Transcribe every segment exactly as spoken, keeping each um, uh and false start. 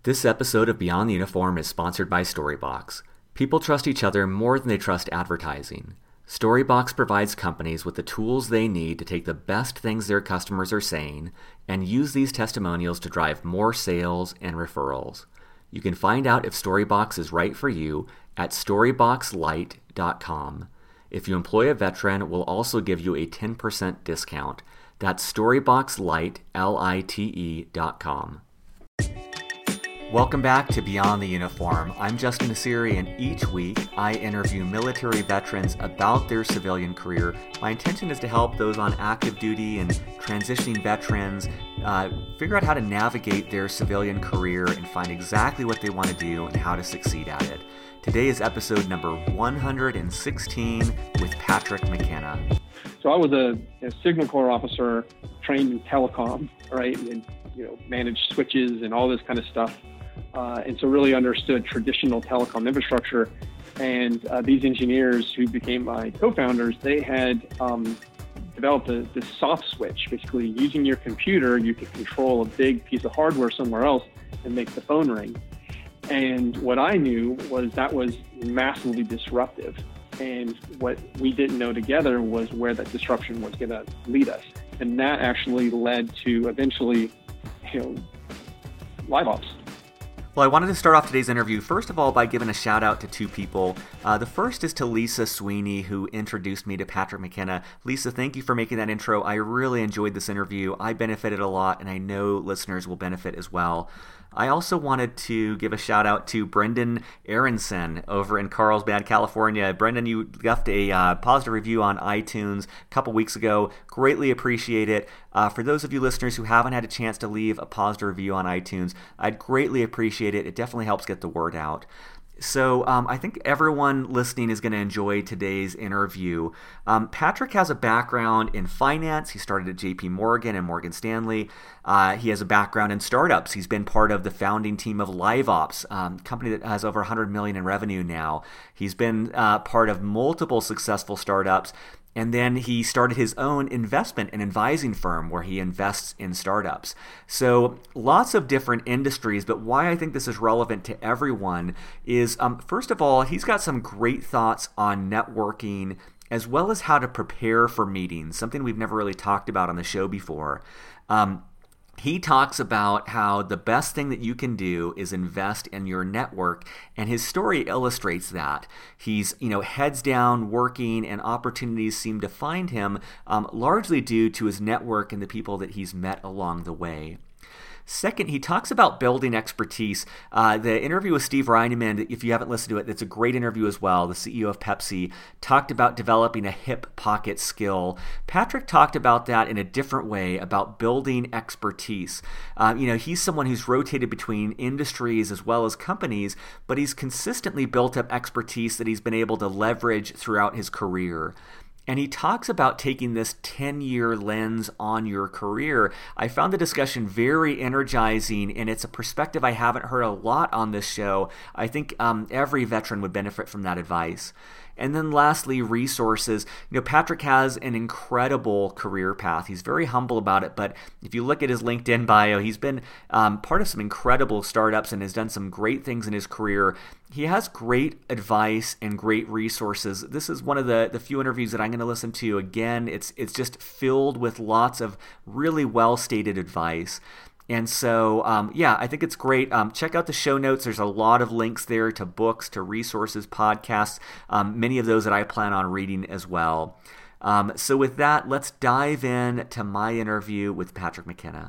This episode of Beyond the Uniform is sponsored by Storybox. People trust each other more than they trust advertising. Storybox provides companies with the tools they need to take the best things their customers are saying and use these testimonials to drive more sales and referrals. You can find out if Storybox is right for you at storybox lite dot com. If you employ a veteran, we'll also give you a ten percent discount. That's storybox lite, L I T E dot com. Welcome back to Beyond the Uniform. I'm Justin Nassiri, and each week I interview military veterans about their civilian career. My intention is to help those on active duty and transitioning veterans uh, figure out how to navigate their civilian career and find exactly what they want to do and how to succeed at it. Today is episode number one hundred sixteen with Patrick McKenna. So I was a, a Signal Corps officer trained in telecom, right, and you know, managed switches and all this kind of stuff. Uh, and so really understood traditional telecom infrastructure. And uh, these engineers who became my co-founders, they had um, developed a, this soft switch. Basically, using your computer, you could control a big piece of hardware somewhere else and make the phone ring. And what I knew was that was massively disruptive. And what we didn't know together was where that disruption was going to lead us. And that actually led to eventually, you know, live ops. Well, I wanted to start off today's interview, first of all, by giving a shout out to two people. Uh, the first is to Lisa Sweeney, who introduced me to Patrick McKenna. Lisa, thank you for making that intro. I really enjoyed this interview. I benefited a lot, and I know listeners will benefit as well. I also wanted to give a shout out to Brendan Aronson over in Carlsbad, California. Brendan, you left a uh, positive review on iTunes a couple weeks ago. Greatly appreciate it. Uh, for those of you listeners who haven't had a chance to leave a positive review on iTunes, I'd greatly appreciate it. It definitely helps get the word out. So um, I think everyone listening is going to enjoy today's interview. Um, Patrick has a background in finance. He started at J P Morgan and Morgan Stanley. Uh, he has a background in startups. He's been part of the founding team of LiveOps, um, a company that has over one hundred million dollars in revenue now. He's been uh, part of multiple successful startups. And then he started his own investment and advising firm where he invests in startups. So lots of different industries, but why I think this is relevant to everyone is, um, first of all, he's got some great thoughts on networking as well as how to prepare for meetings, something we've never really talked about on the show before. Um, He talks about how the best thing that you can do is invest in your network, and his story illustrates that. He's, you know, heads down working, and opportunities seem to find him um, largely due to his network and the people that he's met along the way. Second, he talks about building expertise. Uh, the interview with Steve Reinemann, if you haven't listened to it, it's a great interview as well. The C E O of Pepsi talked about developing a hip pocket skill. Patrick talked about that in a different way, about building expertise. Uh, you know, he's someone who's rotated between industries as well as companies, but he's consistently built up expertise that he's been able to leverage throughout his career. And he talks about taking this ten-year lens on your career. I found the discussion very energizing, and it's a perspective I haven't heard a lot on this show. I think um, every veteran would benefit from that advice. And then lastly, resources. You know, Patrick has an incredible career path. He's very humble about it, but if you look at his LinkedIn bio, he's been um, part of some incredible startups and has done some great things in his career. He has great advice and great resources. This is one of the, the few interviews that I'm going to listen to. Again, it's it's just filled with lots of really well-stated advice. And so, um, yeah, I think it's great. Um, check out the show notes. There's a lot of links there to books, to resources, podcasts, um, many of those that I plan on reading as well. Um, so with that, let's dive in to my interview with Patrick McKenna.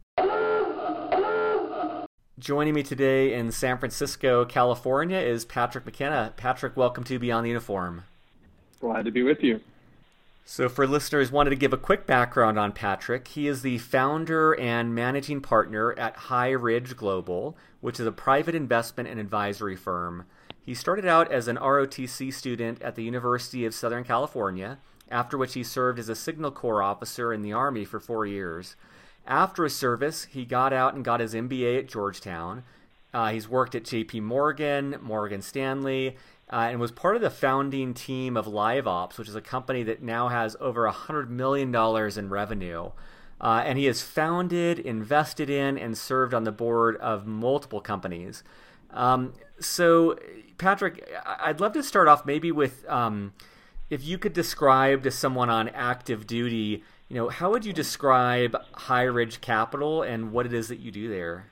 Joining me today in San Francisco, California is Patrick McKenna. Patrick, welcome to Beyond the Uniform. Glad to be with you. So for listeners, wanted to give a quick background on Patrick. He is the founder and managing partner at High Ridge Global, which is a private investment and advisory firm. He started out as an R O T C student at the University of Southern California, after which he served as a Signal Corps officer in the Army for four years. After his service, he got out and got his M B A at Georgetown. Uh, he's worked at J P Morgan, Morgan Stanley, Uh, and was part of the founding team of LiveOps, which is a company that now has over one hundred million dollars in revenue. Uh, and he has founded, invested in, and served on the board of multiple companies. Um, so, Patrick, I'd love to start off maybe with um, if you could describe to someone on active duty, you know, how would you describe High Ridge Capital and what it is that you do there?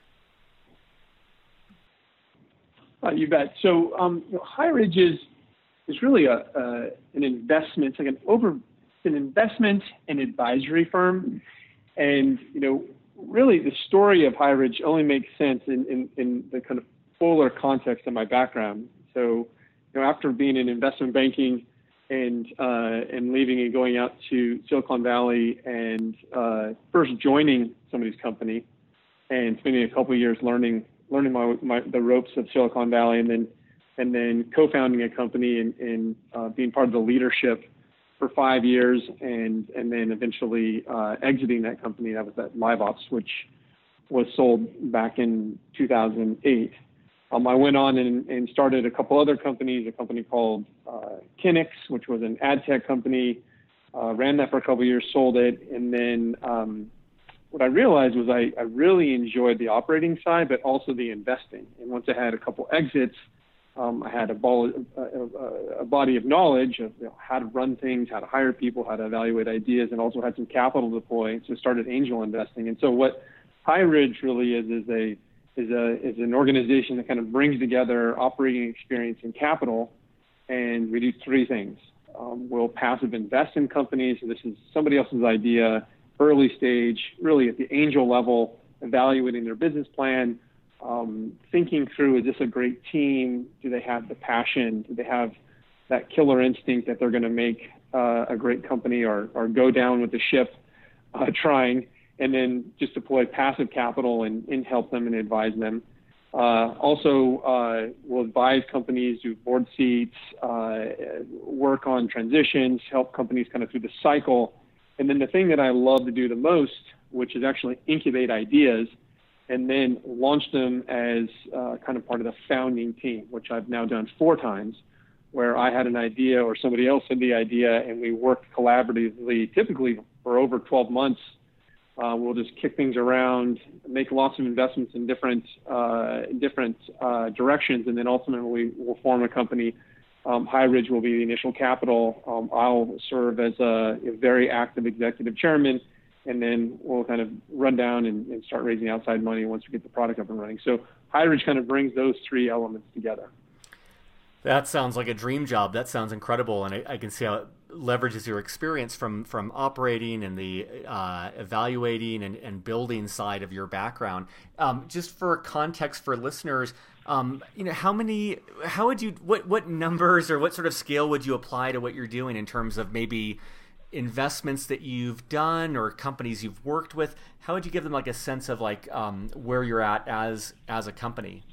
Uh, you bet. So, um, you know, High Ridge is is really a, a an investment, like an over an investment and advisory firm, and you know, really the story of High Ridge only makes sense in, in, in the kind of fuller context of my background. So, you know, after being in investment banking and uh, and leaving and going out to Silicon Valley and uh, first joining somebody's company and spending a couple of years learning learning my, my the ropes of Silicon Valley, and then and then co-founding a company and, and uh, being part of the leadership for five years, and and then eventually uh, exiting that company. That was at LiveOps, which was sold back in two thousand eight. Um, I went on and, and started a couple other companies, a company called uh, Kinix, which was an ad tech company, uh, ran that for a couple of years, sold it. And then um, what I realized was I, I really enjoyed the operating side, but also the investing. And once I had a couple exits, um, I had a, ball, a, a, a body of knowledge of you know, how to run things, how to hire people, how to evaluate ideas, and also had some capital to deploy. So started angel investing. And so what High Ridge really is, is a is a is an organization that kind of brings together operating experience and capital, and we do three things. Um, we'll passive invest in companies. So this is somebody else's idea, early stage, really at the angel level, evaluating their business plan, um, thinking through, is this a great team? Do they have the passion? Do they have that killer instinct that they're going to make uh, a great company, or or go down with the ship uh, trying? And then just deploy passive capital and, and help them and advise them. Uh, also, uh, we'll advise companies, do board seats, uh, work on transitions, help companies kind of through the cycle. And then the thing that I love to do the most, which is actually incubate ideas and then launch them as uh, kind of part of the founding team, which I've now done four times, where I had an idea or somebody else had the idea, and we worked collaboratively, typically for over twelve months. Uh, we'll just kick things around, make lots of investments in different uh, in different uh, directions, and then ultimately we'll form a company. Um, High Ridge will be the initial capital. Um, I'll serve as a, a very active executive chairman, and then we'll kind of run down and, and start raising outside money once we get the product up and running. So High Ridge kind of brings those three elements together. That sounds like a dream job. That sounds incredible, and I, I can see how it leverages your experience from from operating and the uh, evaluating and, and building side of your background. Um, just for context for listeners, um, you know, how many, how would you, what what numbers or what sort of scale would you apply to what you're doing in terms of maybe investments that you've done or companies you've worked with? How would you give them like a sense of like um, where you're at as as a company?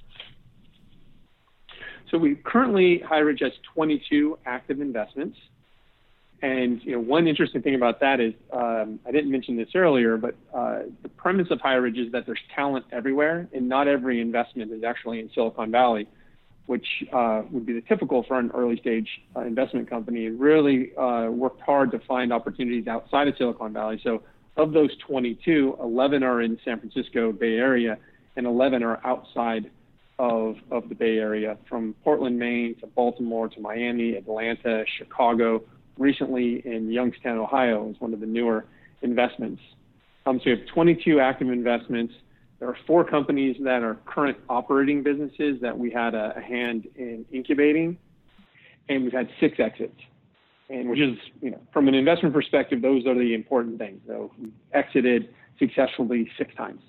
So we currently, High Ridge has twenty-two active investments. And, you know, one interesting thing about that is, um, I didn't mention this earlier, but uh, the premise of High Ridge is that there's talent everywhere, and not every investment is actually in Silicon Valley, which uh, would be the typical for an early stage uh, investment company. It really uh, worked hard to find opportunities outside of Silicon Valley. So of those twenty-two, eleven are in San Francisco Bay Area, and eleven are outside of, of the Bay Area, from Portland, Maine, to Baltimore, to Miami, Atlanta, Chicago. Recently in Youngstown, Ohio, is one of the newer investments. Um, so we have twenty-two active investments. There are four companies that are current operating businesses that we had a, a hand in incubating, and we've had six exits. And which is, you know, from an investment perspective, those are the important things. So we exited successfully six times.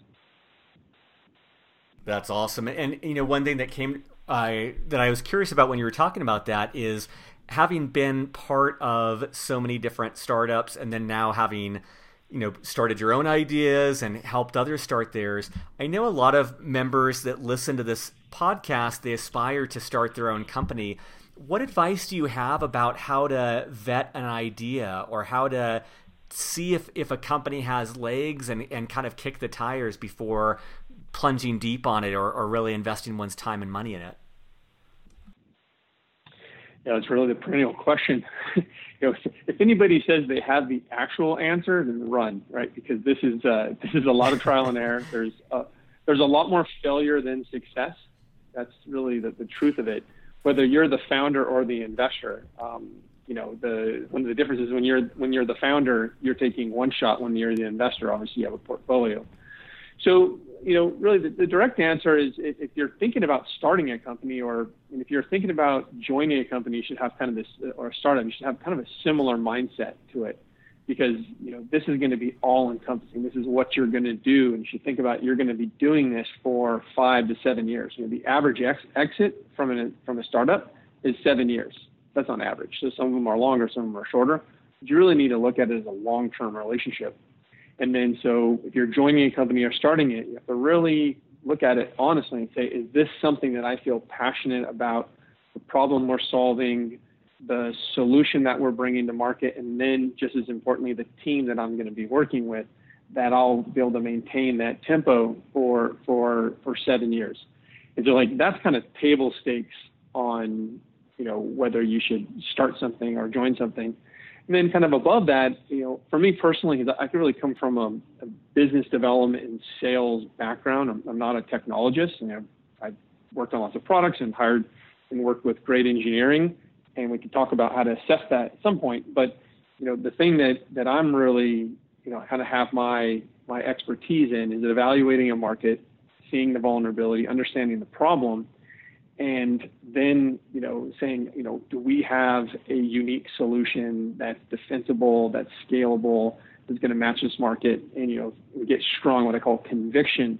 That's awesome. And, you know, one thing that came, I uh, that I was curious about when you were talking about that is, having been part of so many different startups and then now having, you know, started your own ideas and helped others start theirs, I know a lot of members that listen to this podcast, they aspire to start their own company. What advice do you have about how to vet an idea or how to see if, if a company has legs and, and kind of kick the tires before plunging deep on it or, or really investing one's time and money in it? You know, it's really the perennial question. you know, if, if anybody says they have the actual answer, then run, right? Because this is uh, this is a lot of trial and error. There's uh, there's a lot more failure than success. That's really the, the truth of it. Whether you're the founder or the investor, um, you know, the one of the differences when you're when you're the founder, you're taking one shot. When you're the investor, obviously you have a portfolio. So, you know, really the, the direct answer is if, if you're thinking about starting a company, or if you're thinking about joining a company, you should have kind of this, or a startup, you should have kind of a similar mindset to it, because, you know, this is going to be all encompassing. This is what you're going to do. And you should think about, you're going to be doing this for five to seven years. You know, the average ex- exit from a, from a startup is seven years. That's on average. So some of them are longer, some of them are shorter. But you really need to look at it as a long-term relationship. And then, so if you're joining a company or starting it, you have to really look at it honestly and say, is this something that I feel passionate about, the problem we're solving, the solution that we're bringing to market, and then just as importantly, the team that I'm going to be working with, that I'll be able to maintain that tempo for, for, for seven years. And so like, that's kind of table stakes on, you know, whether you should start something or join something. And then kind of above that, you know, for me personally, I could really come from a, a business development and sales background. I'm, I'm not a technologist. You know, I've worked on lots of products and hired and worked with great engineering, and we can talk about how to assess that at some point. But, you know, the thing that, that I'm really, you know, kind of have my, my expertise in is evaluating a market, seeing the vulnerability, understanding the problem, and then, you know, saying, you know, do we have a unique solution that's defensible, that's scalable, that's going to match this market, and, you know, we get strong, what I call conviction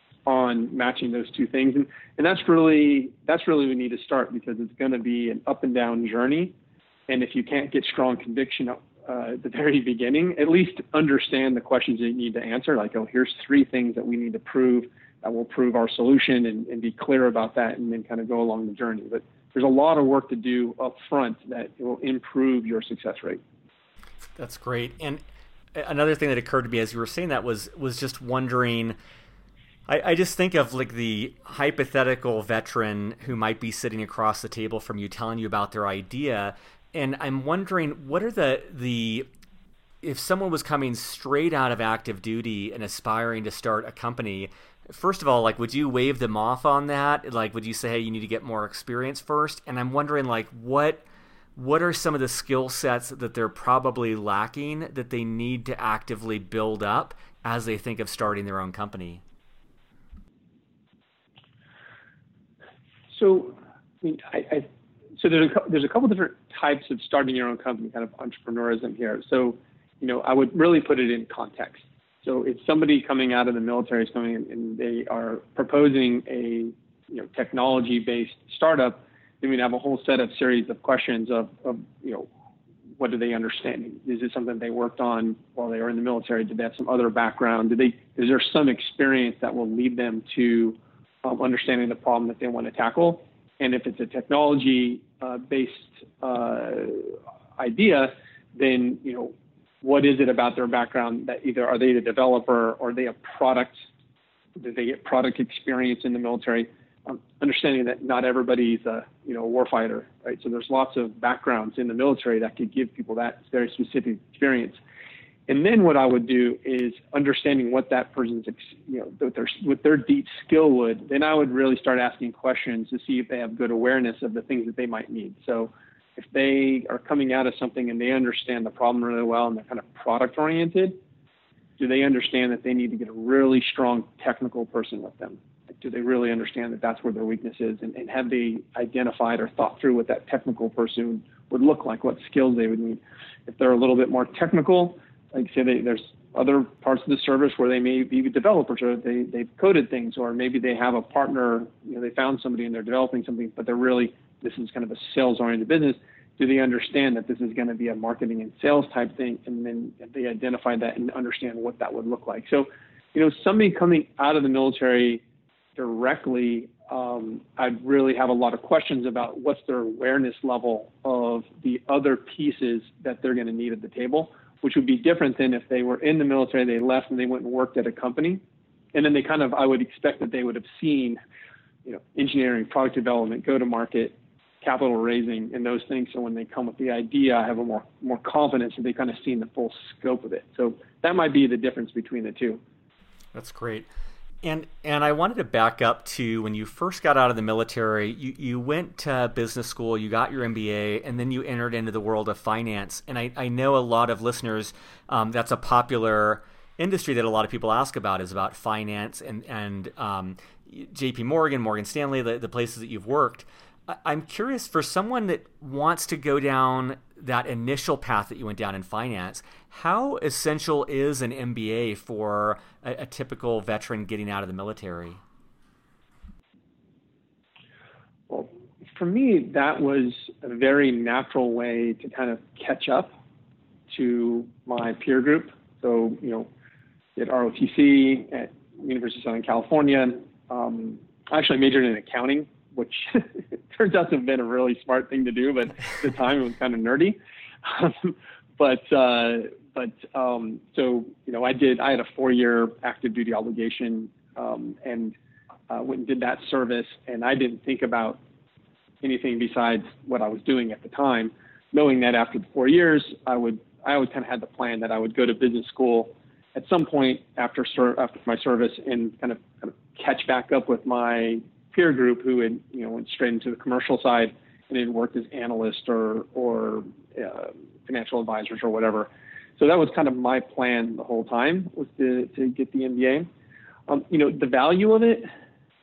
on matching those two things. And, and that's really, that's really we need to start, because it's going to be an up and down journey. And if you can't get strong conviction uh, at the very beginning, at least understand the questions that you need to answer. Like, oh, here's three things that we need to prove that will prove our solution, and, and be clear about that, and then kind of go along the journey. But there's a lot of work to do up front that will improve your success rate. That's great. And another thing that occurred to me as you were saying that was was just wondering, I, I just think of like the hypothetical veteran who might be sitting across the table from you telling you about their idea. And I'm wondering, what are the the if someone was coming straight out of active duty and aspiring to start a company, first of all, like, would you wave them off on that? Like, would you say, hey, you need to get more experience first? And I'm wondering, like, what what are some of the skill sets that they're probably lacking that they need to actively build up as they think of starting their own company? So, I mean, I, I so there's a, there's a couple different types of starting your own company, kind of entrepreneurism here. So, you know, I would really put it in context. So if somebody coming out of the military is coming in and they are proposing a, you know, technology-based startup, then we'd have a whole set of series of questions of, of, you know, what do they understand? Is it something they worked on while they were in the military? Did they have some other background? Did they, is there some experience that will lead them to um, understanding the problem that they want to tackle? And if it's a technology-based uh, uh, idea, then, you know, what is it about their background that either are they the developer or are they a product? Did they get product experience in the military? Um, understanding that not everybody's a, you know, a warfighter, right? So there's lots of backgrounds in the military that could give people that very specific experience. And then what I would do is understanding what that person's, you know, what their, what their deep skill would, then I would really start asking questions to see if they have good awareness of the things that they might need. So if they are coming out of something and they understand the problem really well and they're kind of product oriented, do they understand that they need to get a really strong technical person with them? Do they really understand that that's where their weakness is? And, and have they identified or thought through what that technical person would look like, what skills they would need? If they're a little bit more technical, like say they, there's other parts of the service where they may be developers or they, they've coded things, or maybe they have a partner, you know, they found somebody and they're developing something, but they're really, this is kind of a sales-oriented business. Do they understand that this is going to be a marketing and sales type thing? And then they identify that and understand what that would look like. So, you know, somebody coming out of the military directly, um, I'd really have a lot of questions about what's their awareness level of the other pieces that they're going to need at the table, which would be different than if they were in the military, they left and they went and worked at a company. And then they kind of, I would expect that they would have seen, you know, engineering, product development, go to market, capital raising and those things. So when they come with the idea, I have a more more confidence that they kind of seen the full scope of it. So that might be the difference between the two. That's great. And and I wanted to back up to when you first got out of the military, you, you went to business school, you got your M B A, and then you entered into the world of finance. And I, I know a lot of listeners, um, that's a popular industry that a lot of people ask about, is about finance and, and um, J P Morgan, Morgan Stanley, the, the places that you've worked. I'm curious, for someone that wants to go down that initial path that you went down in finance, how essential is an M B A for a, a typical veteran getting out of the military? Well, for me, that was a very natural way to kind of catch up to my peer group. So, you know, at R O T C, at University of Southern California, um, I actually majored in accounting, which turns out to have been a really smart thing to do, but at the time it was kind of nerdy. Um, but uh, but um, so you know, I did. I had a four-year active duty obligation, um, and uh, went and did that service. And I didn't think about anything besides what I was doing at the time, knowing that after the four years, I would. I always kind of had the plan that I would go to business school at some point after ser- after my service and kind of, kind of catch back up with my peer group who had, you know, went straight into the commercial side and had worked as analysts or or uh, financial advisors or whatever. So that was kind of my plan the whole time, was to, to get the M B A. Um, you know, the value of it,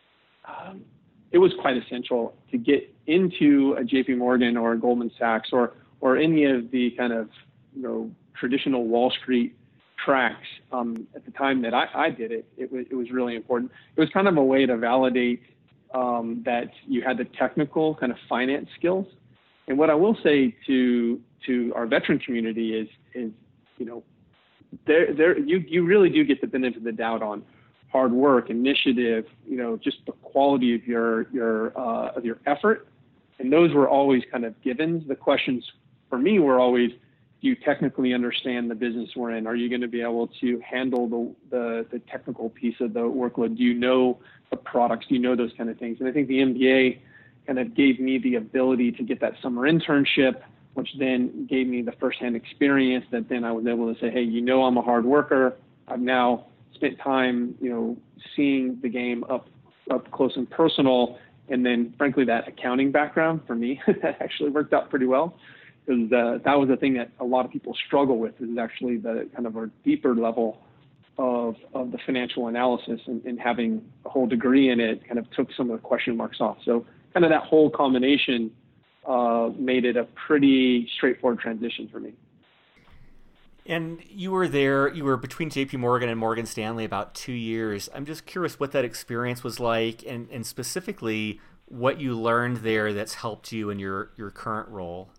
um, it was quite essential to get into a J P Morgan or a Goldman Sachs or or any of the kind of, you know, traditional Wall Street tracks. Um, at the time that I, I did it, it was, it was really important. It was kind of a way to validate Um, that you had the technical kind of finance skills. And what I will say to to our veteran community is, is you know, there there you you really do get the benefit of the doubt on hard work, initiative, you know, just the quality of your your uh, of your effort. And those were always kind of givens. The questions for me were always, do you technically understand the business we're in? Are you going to be able to handle the, the, the technical piece of the workload? Do you know the products? Do you know those kind of things? And I think the M B A kind of gave me the ability to get that summer internship, which then gave me the firsthand experience that then I was able to say, hey, you know, I'm a hard worker. I've now spent time, you know, seeing the game up, up close and personal. And then frankly, that accounting background for me actually worked out pretty well. Because uh, that was the thing that a lot of people struggle with, is actually the kind of a deeper level of of the financial analysis, and, and having a whole degree in it kind of took some of the question marks off. So kind of that whole combination uh, made it a pretty straightforward transition for me. And you were there, you were between J P Morgan and Morgan Stanley about two years. I'm just curious what that experience was like, and, and specifically what you learned there that's helped you in your, your current role.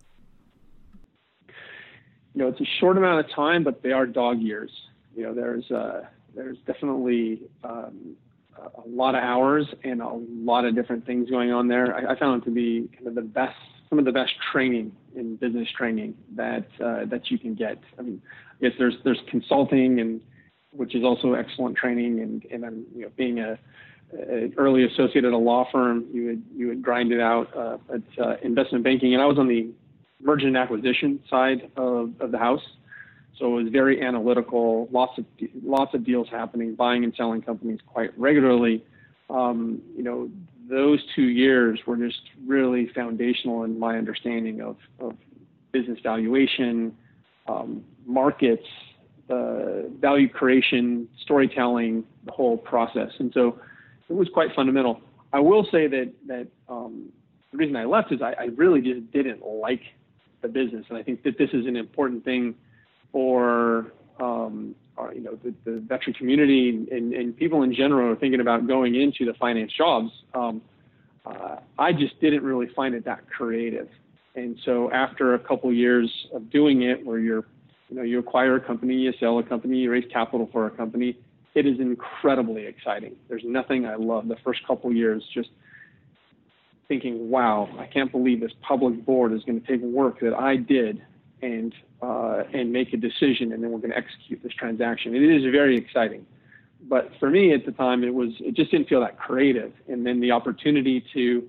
You know, it's a short amount of time, but they are dog years. You know, there's uh, there's definitely um, a lot of hours and a lot of different things going on there. I, I found it to be kind of the best, some of the best training in business training that uh, that you can get. I mean, yes, there's there's consulting, and which is also excellent training, and and I'm, you know, being a, a early associate at a law firm, you would you would grind it out uh, at uh, investment banking, and I was on the merger and acquisition side of, of the house. So it was very analytical, lots of lots of deals happening, buying and selling companies quite regularly. Um, you know, those two years were just really foundational in my understanding of, of business valuation, um, markets, uh, value creation, storytelling, the whole process. And so it was quite fundamental. I will say that that um, the reason I left is I, I really just didn't like the business. And I think that this is an important thing for, um, our, you know, the, the veteran community and, and people in general are thinking about going into the finance jobs. Um, uh, I just didn't really find it that creative. And so after a couple years of doing it, where you're, you know, you acquire a company, you sell a company, you raise capital for a company, it is incredibly exciting. There's nothing I love. The first couple years, just thinking, wow, I can't believe this public board is going to take work that I did and uh, and make a decision, and then we're going to execute this transaction. It is very exciting. But for me at the time, it was it just didn't feel that creative. And then the opportunity to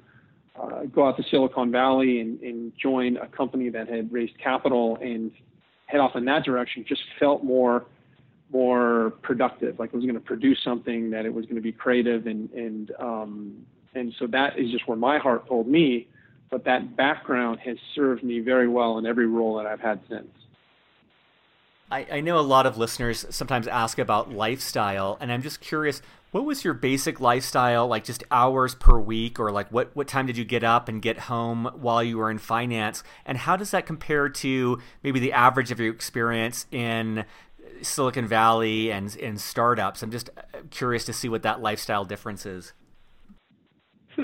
uh, go out to Silicon Valley and, and join a company that had raised capital and head off in that direction just felt more more productive. Like it was going to produce something, that it was going to be creative, and and um, and so that is just where my heart told me. But that background has served me very well in every role that I've had since. I, I know a lot of listeners sometimes ask about lifestyle, and I'm just curious, what was your basic lifestyle, like just hours per week, or like what, what time did you get up and get home while you were in finance? And how does that compare to maybe the average of your experience in Silicon Valley and in startups? I'm just curious to see what that lifestyle difference is. Hmm.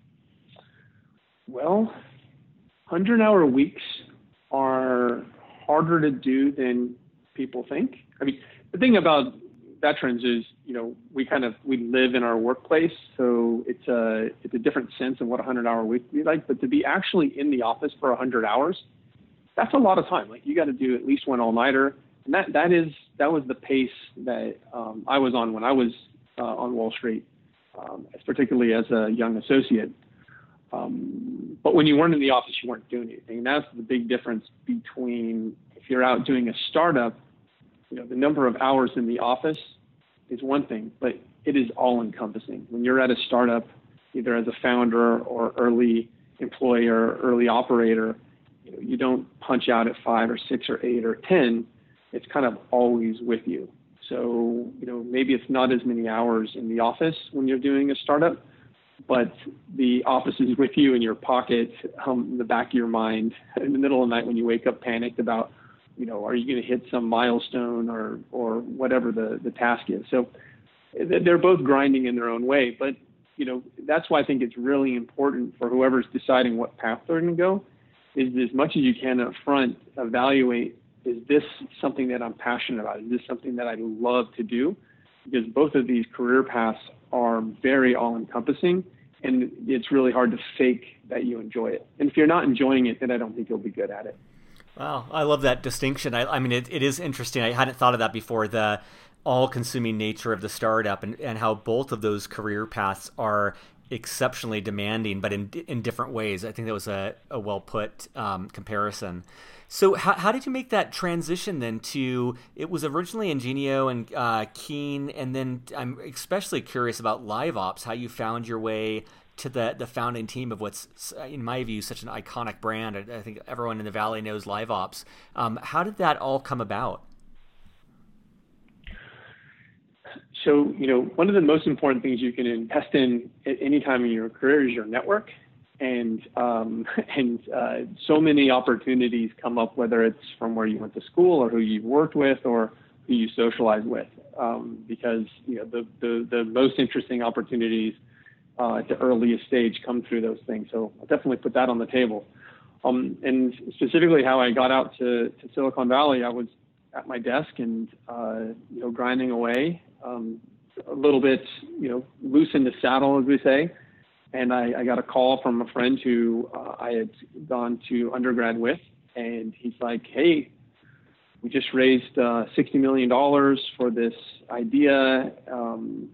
Well, hundred-hour weeks are harder to do than people think. I mean, the thing about veterans is, you know, we kind of, we live in our workplace, so it's a, it's a different sense of what a hundred-hour week would be like. But to be actually in the office for a hundred hours, that's a lot of time. Like you got to do at least one all-nighter. And that, that is, that was the pace that um, I was on when I was uh, on Wall Street, um, particularly as a young associate. Um, but when you weren't in the office, you weren't doing anything. And that's the big difference between if you're out doing a startup, you know, the number of hours in the office is one thing, but it is all encompassing. When you're at a startup, either as a founder or early employer, early operator, you know, you don't punch out at five or six or eight or ten. It's kind of always with you. So, you know, maybe it's not as many hours in the office when you're doing a startup, but the office is with you in your pocket, um, in the back of your mind, in the middle of the night when you wake up panicked about, you know, are you going to hit some milestone or or whatever the, the task is. So they're both grinding in their own way. But, you know, that's why I think it's really important for whoever's deciding what path they're going to go is as much as you can up front, evaluate, is this something that I'm passionate about? Is this something that I love to do? Because both of these career paths are very all-encompassing, and it's really hard to fake that you enjoy it. And if you're not enjoying it, then I don't think you'll be good at it. Wow, I love that distinction. I, I mean, it, it is interesting. I hadn't thought of that before, the all-consuming nature of the startup and, and how both of those career paths are exceptionally demanding, but in in different ways. I think that was a, a well-put um, comparison. So how how did you make that transition then to, it was originally Ingenio and uh, Keen, and then I'm especially curious about LiveOps, how you found your way to the the founding team of what's, in my view, such an iconic brand. I, I think everyone in the Valley knows LiveOps. Um, how did that all come about? So, you know, one of the most important things you can invest in at any time in your career is your network. And um, and uh, so many opportunities come up, whether it's from where you went to school or who you've worked with or who you socialize with, um, because, you know, the, the, the most interesting opportunities uh, at the earliest stage come through those things. So I'll definitely put that on the table. Um, and specifically how I got out to, to Silicon Valley, I was at my desk and, uh, you know, grinding away, um, a little bit, you know, loose in the saddle, as we say. And I, I got a call from a friend who uh, I had gone to undergrad with, and he's like, hey, we just raised uh, sixty million dollars for this idea, um,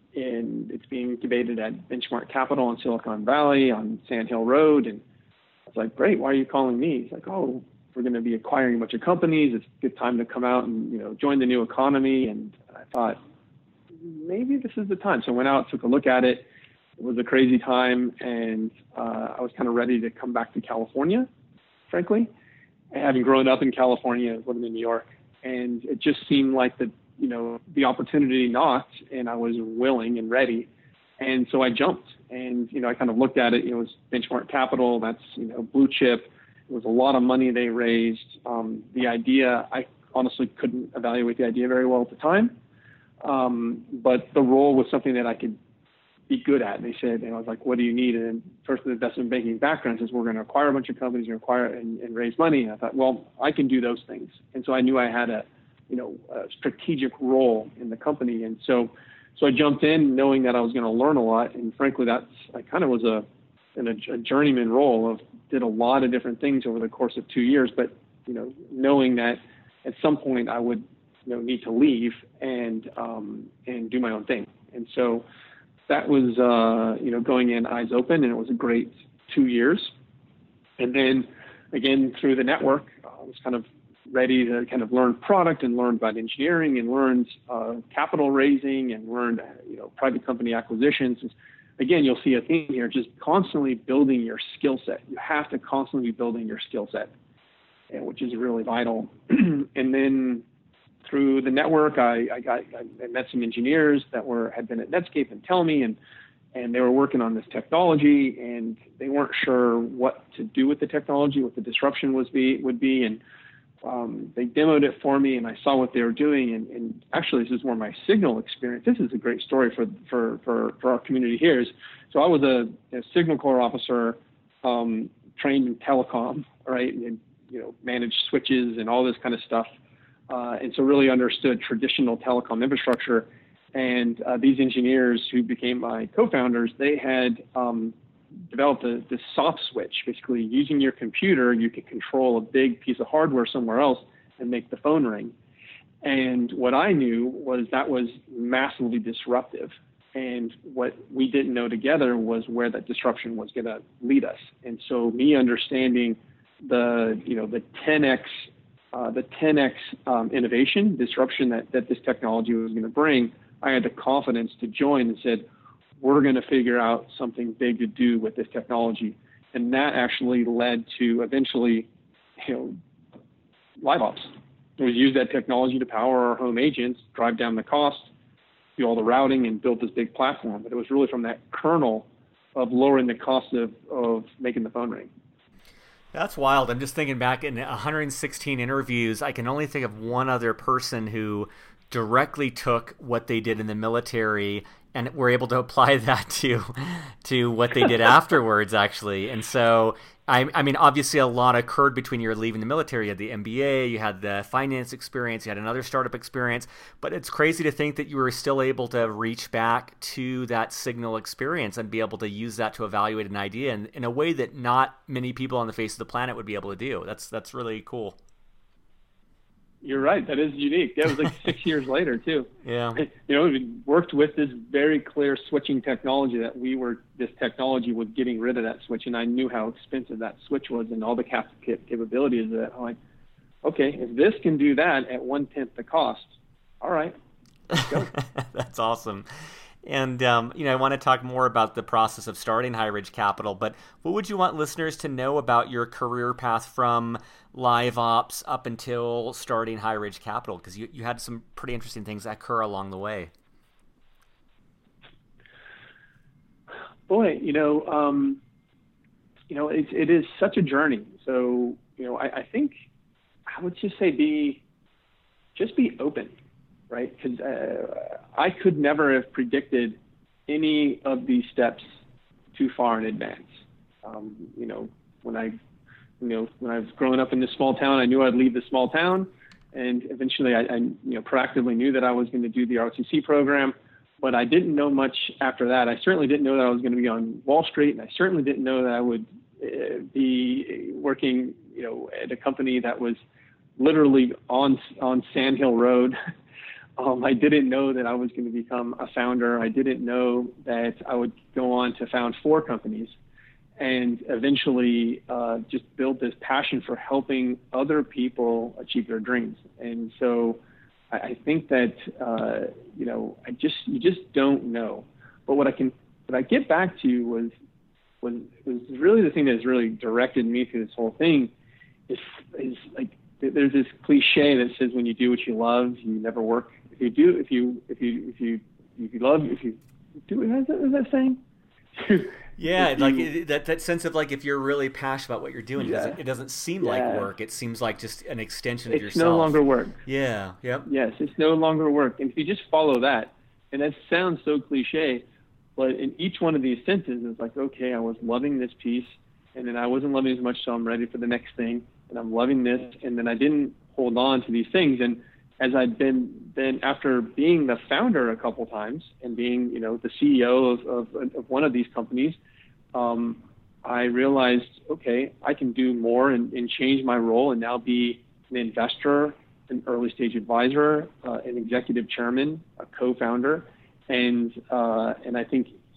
and it's being incubated at Benchmark Capital in Silicon Valley on Sand Hill Road. And I was like, great, why are you calling me? He's like, oh, we're going to be acquiring a bunch of companies. It's a good time to come out and, you know, join the new economy. And I thought, maybe this is the time. So I went out, took a look at it. It was a crazy time, and uh, I was kind of ready to come back to California, frankly. Having grown up in California, living in New York, and it just seemed like the, you know, the opportunity knocked, and I was willing and ready, and so I jumped. And you know, I kind of looked at it. You know, it was Benchmark Capital. That's, you know, blue chip. It was a lot of money they raised. Um, the idea, I honestly couldn't evaluate the idea very well at the time, um, but the role was something that I could be good at. And they said, and I was like, what do you need? And then first the investment banking background says, we're going to acquire a bunch of companies and acquire and, and raise money. And I thought, well, I can do those things. And so I knew I had a, you know, a strategic role in the company. And so, so I jumped in knowing that I was going to learn a lot. And frankly, that's, I kind of was a, in a, a journeyman role of, did a lot of different things over the course of two years, but, you know, knowing that at some point I would, you know, need to leave and, um, and do my own thing. And so, that was, uh, you know, going in eyes open, and it was a great two years. And then again, through the network, I was kind of ready to kind of learn product and learn about engineering and learned uh, capital raising and learned, you know, private company acquisitions. Again, you'll see a theme here, just constantly building your skill set. You have to constantly be building your skill set, which is really vital. And then through the network, I, I got I met some engineers that were had been at Netscape and Tellme, and and they were working on this technology, and they weren't sure what to do with the technology, what the disruption was be would be, and um, they demoed it for me, and I saw what they were doing. And, and actually, this is where my Signal experience. This is a great story for for for, for our community here. Is, so I was a, a Signal Corps officer, um, trained in telecom, right, and you know managed switches and all this kind of stuff. Uh, and so really understood traditional telecom infrastructure. And uh, these engineers who became my co-founders, they had um, developed a, this soft switch. Basically, using your computer, you could control a big piece of hardware somewhere else and make the phone ring. And what I knew was that was massively disruptive. And what we didn't know together was where that disruption was going to lead us. And so me understanding the, you know, the ten X Uh, the ten X um, innovation, disruption that, that this technology was going to bring, I had the confidence to join and said, we're going to figure out something big to do with this technology. And that actually led to eventually, you know, LiveOps. It was use that technology to power our home agents, drive down the cost, do all the routing, and build this big platform. But it was really from that kernel of lowering the cost of, of making the phone ring. That's wild. I'm just thinking back in one hundred sixteen interviews, I can only think of one other person who directly took what they did in the military and were able to apply that to to what they did afterwards, actually. And so, I, I mean, obviously a lot occurred between your leaving the military. You had the M B A, you had the finance experience, you had another startup experience. But it's crazy to think that you were still able to reach back to that Signal experience and be able to use that to evaluate an idea in, in a way that not many people on the face of the planet would be able to do. That's that's really cool. You're right. That is unique. That was like six years later too. Yeah. You know, we worked with this very clear switching technology that we were, this technology was getting rid of that switch. And I knew how expensive that switch was and all the cap- capabilities of it. I'm like, okay, if this can do that at one tenth the cost, all right, let's go. That's awesome. And, um, you know, I want to talk more about the process of starting High Ridge Capital, but what would you want listeners to know about your career path from LiveOps up until starting High Ridge Capital? Because you, you had some pretty interesting things occur along the way. Boy, you know, um, you know, it, it is such a journey. So, you know, I, I think I would just say be, just be open. Right? Because uh, I could never have predicted any of these steps too far in advance. Um, you know, when I, you know, when I was growing up in this small town, I knew I'd leave the small town, and eventually, I, I you know, proactively knew that I was going to do the R O T C program, but I didn't know much after that. I certainly didn't know that I was going to be on Wall Street, and I certainly didn't know that I would uh, be working, you know, at a company that was literally on on Sand Hill Road. Um, I didn't know that I was going to become a founder. I didn't know that I would go on to found four companies and eventually uh, just build this passion for helping other people achieve their dreams. And so I, I think that, uh, you know, I just, you just don't know. But what I can, what I get back to was, was, was really the thing that has really directed me through this whole thing is, is like, there's this cliche that says when you do what you love, you never work. If you do, if you, if you, if you, if you love, if you do, is that, is that saying? Yeah, you, like it, that that sense of like if you're really passionate about what you're doing, yeah. it, doesn't, it doesn't seem yeah. like work. It seems like just an extension it's of yourself. It's no longer work. Yeah, yep. Yes, it's no longer work. And if you just follow that, and that sounds so cliche, but in each one of these sentences, it's like, okay, I was loving this piece, and then I wasn't loving it as much, so I'm ready for the next thing, and I'm loving this, and then I didn't hold on to these things. And as I'd been, been after being the founder a couple times and being, you know, the C E O of, of, of one of these companies, um, I realized, okay, I can do more and, and change my role and now be an investor, an early stage advisor, uh, an executive chairman, a co-founder. And, uh, and I think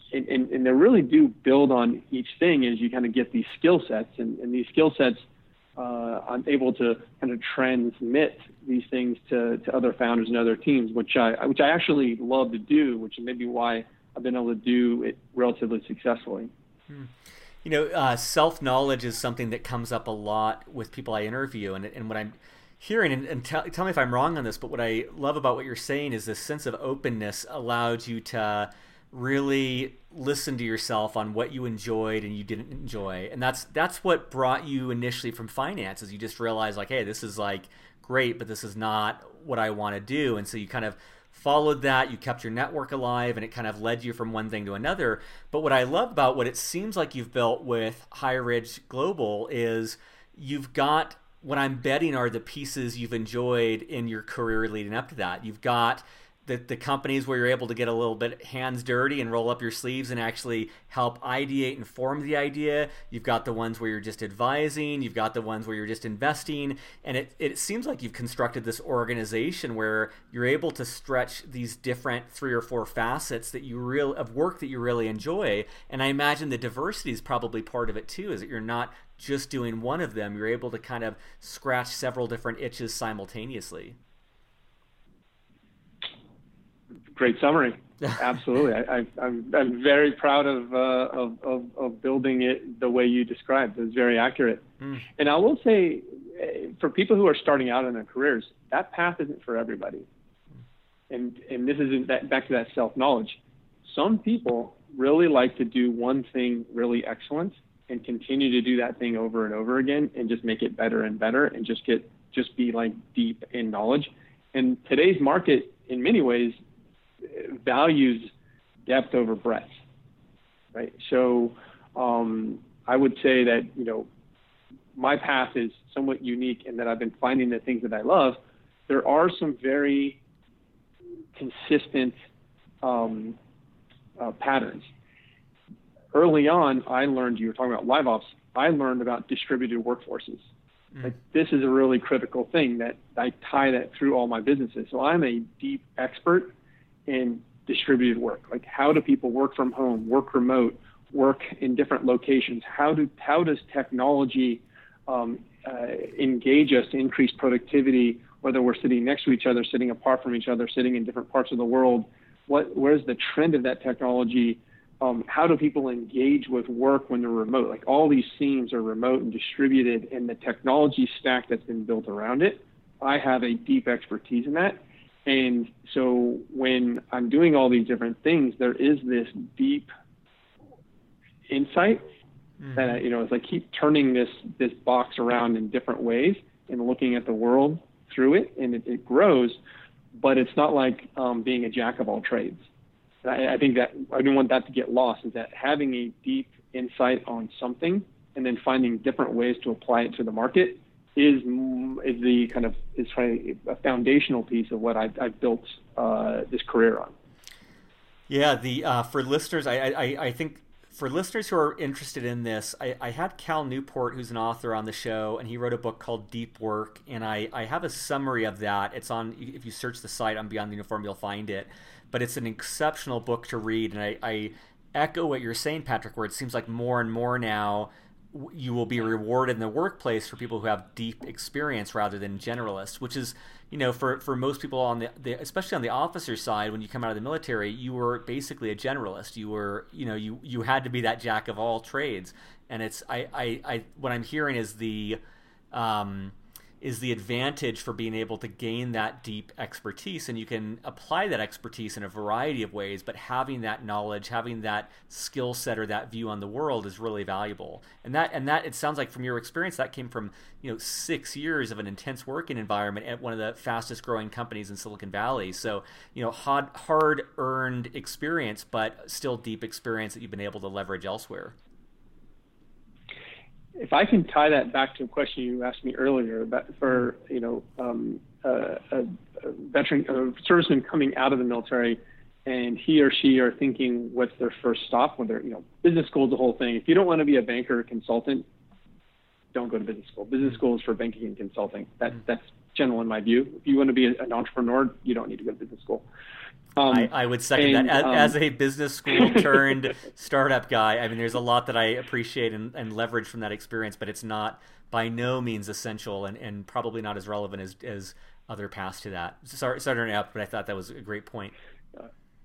and, and, and they really do build on each thing as you kind of get these skill sets, and, and these skill sets, uh, I'm able to kind of transmit these things to, to other founders and other teams, which I, which I actually love to do, which is maybe why I've been able to do it relatively successfully. Hmm. You know, uh, self-knowledge is something that comes up a lot with people I interview, and, and what I'm hearing, and, and tell, tell me if I'm wrong on this, but what I love about what you're saying is this sense of openness allowed you to really listen to yourself on what you enjoyed and you didn't enjoy. And that's that's what brought you initially from finance, is you just realized like, hey, this is like great, but this is not what I want to do. And so you kind of followed that, you kept your network alive, and it kind of led you from one thing to another. But what I love about what it seems like you've built with HighRidge Global is you've got what I'm betting are the pieces you've enjoyed in your career leading up to that. You've got the, the companies where you're able to get a little bit hands dirty and roll up your sleeves and actually help ideate and form the idea. You've got the ones where you're just advising. You've got the ones where you're just investing. And it, it seems like you've constructed this organization where you're able to stretch these different three or four facets that you real of work that you really enjoy. And I imagine the diversity is probably part of it too, is that you're not just doing one of them. You're able to kind of scratch several different itches simultaneously. Great summary. Absolutely. I, I, I'm, I'm very proud of, uh, of, of, of building it the way you described. It was very accurate. Mm. And I will say, for people who are starting out in their careers, that path isn't for everybody. Mm. And, and this is that, back to that self-knowledge. Some people really like to do one thing really excellent and continue to do that thing over and over again and just make it better and better and just get, just be like deep in knowledge. And today's market, in many ways, values depth over breadth, right? So um, I would say that, you know, my path is somewhat unique in that I've been finding the things that I love. There are some very consistent um, uh, patterns. Early on, I learned, you were talking about live ops, I learned about distributed workforces. Mm. Like, this is a really critical thing that I tie that through all my businesses. So I'm a deep expert in distributed work. Like, how do people work from home, work remote, work in different locations? How do how does technology um, uh, engage us to increase productivity, whether we're sitting next to each other, sitting apart from each other, sitting in different parts of the world? What where's the trend of that technology? Um, how do people engage with work when they're remote? Like, all these themes are remote and distributed, and the technology stack that's been built around it, I have a deep expertise in that. And so when I'm doing all these different things, there is this deep insight mm-hmm. that, you know, as I keep turning this, this box around in different ways and looking at the world through it, and it, it grows, but it's not like um, being a jack of all trades. I, I think that I don't want that to get lost, is that having a deep insight on something and then finding different ways to apply it to the market is is the kind of is a foundational piece of what I've, I've built uh, this career on. Yeah, the uh, for listeners, I, I I think for listeners who are interested in this, I, I had Cal Newport, who's an author, on the show, and he wrote a book called Deep Work, and I, I have a summary of that. It's on, if you search the site on Beyond the Uniform, you'll find it. But it's an exceptional book to read, and I, I echo what you're saying, Patrick, where it seems like more and more now you will be rewarded in the workplace for people who have deep experience rather than generalists, which is, you know, for, for most people on the, the, especially on the officer side, when you come out of the military, you were basically a generalist. You were, you know, you, you had to be that jack of all trades. And it's, I, I, I what I'm hearing is the, um, is the advantage for being able to gain that deep expertise, and you can apply that expertise in a variety of ways, but having that knowledge, having that skill set or that view on the world is really valuable. And that, and that, it sounds like from your experience, that came from, you know, six years of an intense working environment at one of the fastest growing companies in Silicon Valley. So, you know, hard, hard earned experience, but still deep experience that you've been able to leverage elsewhere. If I can tie that back to a question you asked me earlier about, for, you know, um, uh, a, a veteran, a serviceman coming out of the military, and he or she are thinking what's their first stop, whether, you know, business school is the whole thing. If you don't want to be a banker or consultant, don't go to business school. Business school is for banking and consulting. That, that's general in my view. If you want to be an entrepreneur, you don't need to go to business school. Um, I, I would second and, that. As, um, as a business school turned startup guy, I mean, there's a lot that I appreciate and, and leverage from that experience, but it's not by no means essential and, and probably not as relevant as, as other paths to that. Sorry, sorry to interrupt, but I thought that was a great point. Uh,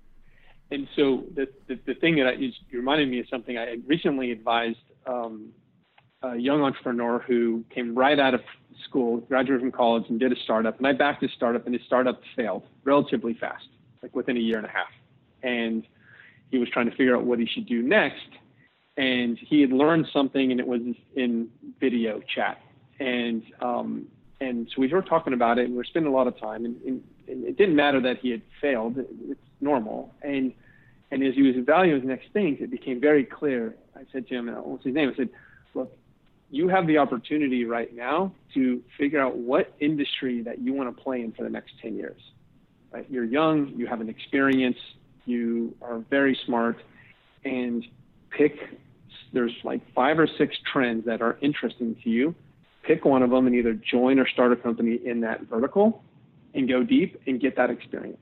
and so the, the, the thing that I, you reminded me of something. I recently advised um, a young entrepreneur who came right out of school, graduated from college and did a startup. And I backed his startup, and his startup failed relatively fast, like within a year and a half. And he was trying to figure out what he should do next. And he had learned something, and it was in video chat. And um, and so we were talking about it, and we were spending a lot of time. And, and, and it didn't matter that he had failed; it's normal. And and as he was evaluating his next things, it became very clear. I said to him, "What's his name?" I said, "Look, you have the opportunity right now to figure out what industry that you want to play in for the next ten years. Right? You're young, you have an experience, you are very smart, and pick." There's like five or six trends that are interesting to you. Pick one of them and either join or start a company in that vertical and go deep and get that experience.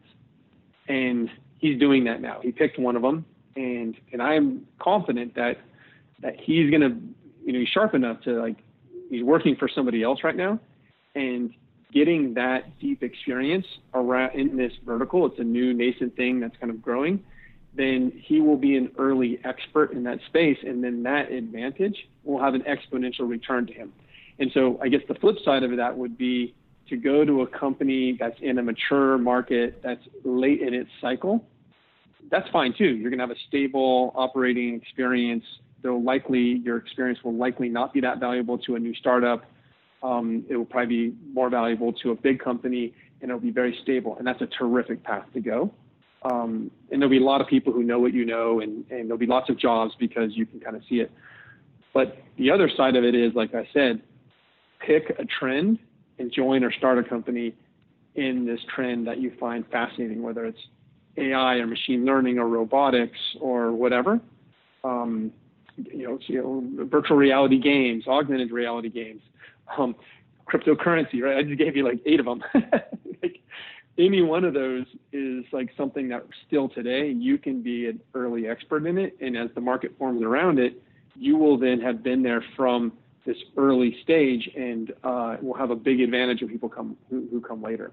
And he's doing that now. He picked one of them, and and I'm confident that that he's going to, you know, he's sharp enough to, like, he's working for somebody else right now and getting that deep experience around in this vertical. It's a new nascent thing that's kind of growing. Then he will be an early expert in that space, and then that advantage will have an exponential return to him. And so I guess the flip side of that would be to go to a company that's in a mature market, that's late in its cycle. That's fine too. You're going to have a stable operating experience. They'll likely, your experience will likely not be that valuable to a new startup. Um, it will probably be more valuable to a big company, and it'll be very stable. And that's a terrific path to go. Um, and there'll be a lot of people who know what you know, and, and there'll be lots of jobs because you can kind of see it. But the other side of it is, like I said, pick a trend and join or start a company in this trend that you find fascinating, whether it's A I or machine learning or robotics or whatever. Um, you know, you know, virtual reality games, augmented reality games, um, cryptocurrency, right? I just gave you like eight of them. like, any one of those is like something that still today you can be an early expert in it. And as the market forms around it, you will then have been there from this early stage, and uh, will have a big advantage of people come who, who come later.